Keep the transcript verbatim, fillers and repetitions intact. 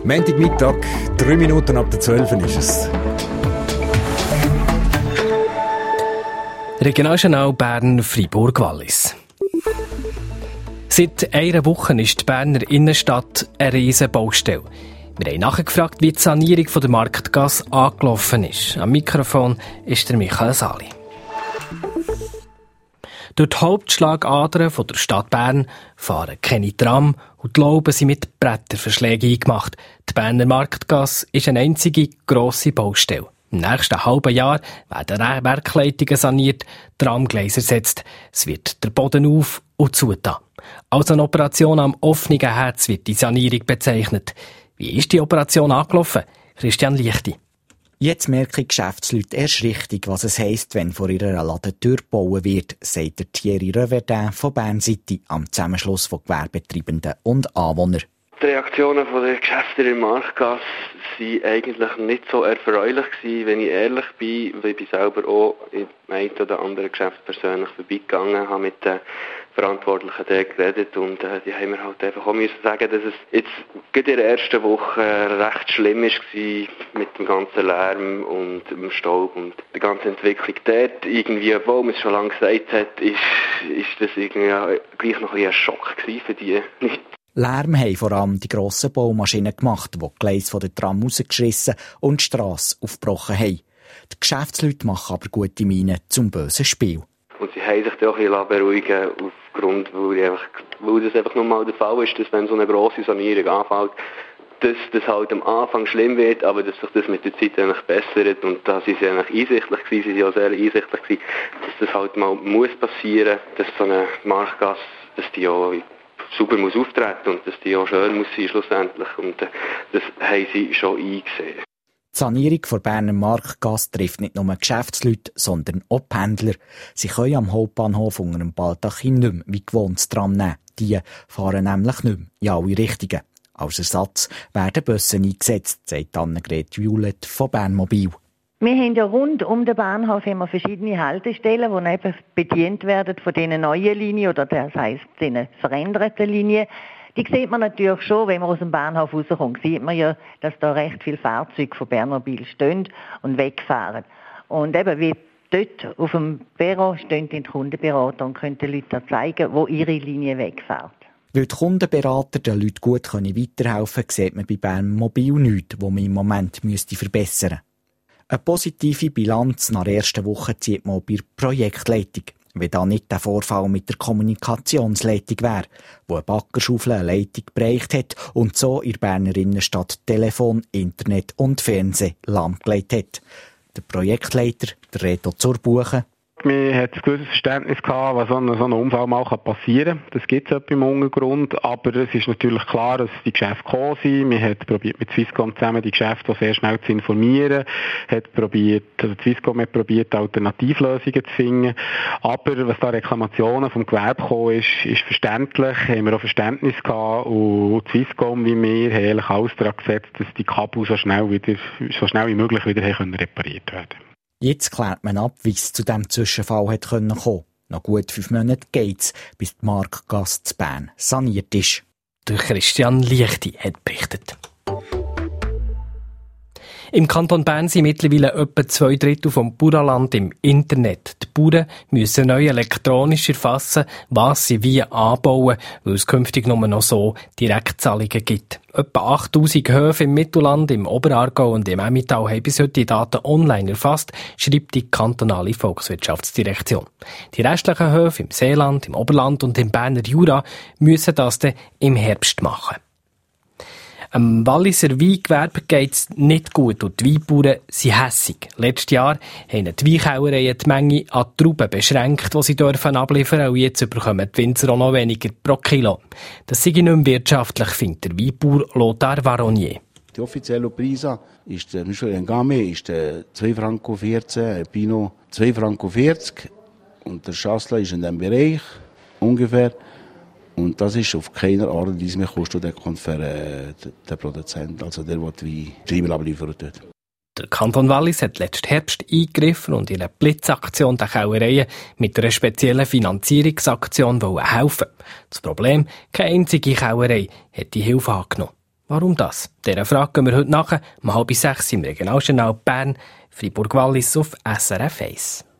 Montagmittag, drei Minuten ab der zwölf ist es. Regionaljournal Bern, Fribourg-Wallis. Seit einer Woche ist die Berner Innenstadt eine riesige Baustelle. Wir haben nachgefragt, wie die Sanierung von der Marktgasse angelaufen ist. Am Mikrofon ist der Michael Sali. Durch die Hauptschlagadern von der Stadt Bern fahren keine Tram und die Lauben sind mit Bretterverschlägen eingemacht. Die Berner Marktgasse ist eine einzige grosse Baustelle. Im nächsten halben Jahr werden Werkleitungen saniert, Tramgleise ersetzt. Es wird der Boden auf- und zugetan. Als eine Operation am offenen Herz wird die Sanierung bezeichnet. Wie ist die Operation angelaufen? Christian Lichti. Jetzt merken Geschäftsleute erst richtig, was es heisst, wenn vor ihrer Ladentür gebaut wird, sagt der Thierry Reverdin von Bern City am Zusammenschluss von Gewerbetreibenden und Anwohnern. Die Reaktionen der Geschäfte in der Marktgasse waren eigentlich nicht so erfreulich gewesen, wenn ich ehrlich bin, weil ich selber auch in einem oder anderen Geschäft persönlich vorbeigegangen habe mit den Verantwortlichen der geredet und äh, die haben mir halt einfach auch müssen sagen, dass es jetzt gerade in der ersten Woche recht schlimm war mit dem ganzen Lärm und dem Staub und der ganzen Entwicklung dort. Irgendwie, obwohl man es schon lange gesagt hat, ist, ist das irgendwie ja, gleich noch ein Schock gewesen für die Leute. Lärm haben vor allem die grossen Baumaschinen gemacht, die die Gleise von der Tram rausgeschissen und die Strasse aufgebrochen haben. Die Geschäftsleute machen aber gute Miene zum bösen Spiel. Und sie haben sich da auch ein bisschen beruhigen aufgrund, weil, einfach, weil das einfach nur mal der Fall ist, dass wenn so eine grosse Sanierung anfällt, dass das halt am Anfang schlimm wird, aber dass sich das mit der Zeit eigentlich bessert und da sind sie eigentlich einsichtlich gewesen, sie sind auch sehr einsichtlich gewesen, dass das halt mal muss passieren, dass so eine Marktgasse, dass die auch super muss auftreten und dass die auch schön muss sein schlussendlich und äh, das haben sie schon eingesehen. Die Sanierung der Berner Marktgasse trifft nicht nur Geschäftsleute, sondern auch Pendler. Sie können am Hauptbahnhof unter dem Baldachin nicht mehr wie gewohnt das Tram nehmen. Die fahren nämlich nicht mehr in alle Richtungen. Als Ersatz werden Busse eingesetzt, sagt Annegret Violett von Bernmobil. Wir haben ja rund um den Bahnhof immer verschiedene Haltestellen, die eben bedient werden von diesen neuen Linien oder das heisst diesen veränderten Linien. Die sieht man natürlich schon, wenn man aus dem Bahnhof rauskommt, sieht man ja, dass da recht viele Fahrzeuge von Bernmobil stehen und wegfahren. Und eben wie dort auf dem Büro stehen die Kundenberater und können den Leuten zeigen, wo ihre Linie wegfährt. Weil die Kundenberater den Leuten gut weiterhelfen können, sieht man bei Bernmobil nichts, was man im Moment verbessern müsste. Eine positive Bilanz nach der ersten Woche zieht man bei der Projektleitung. Wenn da nicht der Vorfall mit der Kommunikationsleitung wäre, wo eine Baggerschaufel eine Leitung bereicht hat und so in der Berner Innenstadt Telefon, Internet und Fernsehen lahmgelegt hat. Der Projektleiter, der Reto Zurbuchen. Man hat ein gewisses Verständnis gehabt, was so ein, so ein Unfall mal passieren kann. Das gibt es im Untergrund, aber es ist natürlich klar, dass die Geschäfte gekommen sind. Man hat probiert mit Swisscom zusammen die Geschäfte sehr schnell zu informieren, hat probiert, also Swisscom hat probiert, Alternativlösungen zu finden. Aber was da Reklamationen vom Gewerbe gekommen ist, ist verständlich, haben wir auch Verständnis gehabt und Swisscom wie wir haben eigentlich alles daran gesetzt, dass die Kabel so schnell wieder, so schnell wie möglich wieder repariert werden können. Jetzt klärt man ab, wie es zu diesem Zwischenfall hat kommen konnte. Noch gut fünf Monate geht's, bis die Marktgasse zu Bern saniert ist. Der Christian Lichti hat berichtet. Im Kanton Bern sind mittlerweile etwa zwei Drittel vom Bauernland im Internet. Die Bauern müssen neu elektronisch erfassen, was sie wie anbauen, weil es künftig nur noch so Direktzahlungen gibt. Etwa achttausend Höfe im Mittelland, im Oberaargau und im Emmental haben bis heute die Daten online erfasst, schreibt die kantonale Volkswirtschaftsdirektion. Die restlichen Höfe im Seeland, im Oberland und im Berner Jura müssen das dann im Herbst machen. Am Walliser Weingewerbe geht es nicht gut und die Weinbauern sind hässig. Letztes Jahr haben die Weinkellereien die Menge an Trauben beschränkt, die sie dürfen abliefern, und jetzt bekommen die Winzer auch noch weniger pro Kilo. Das sei nicht mehr wirtschaftlich, findet der Weinbauer Lothar Varonier. Die offizielle Preise ist der Michel Game ist zwei Franken vierzehn, ein Pinot zwei Franken vierzig und der Chasselas ist in diesem Bereich ungefähr. Und das ist auf keiner Art und Weise mehr kostendeckend für äh, den Produzenten, also der, der die Zwiebeln abliefert hat. Der Kanton Wallis hat letzten Herbst eingegriffen und in einer Blitzaktion der Kellereien mit einer speziellen Finanzierungsaktion helfen. Das Problem, keine einzige Kellerei hat die Hilfe angenommen. Warum das? Dieser Frage gehen wir heute nach, um halb sechs im Regionaljournal Bern, Fribourg-Wallis auf S R F eins.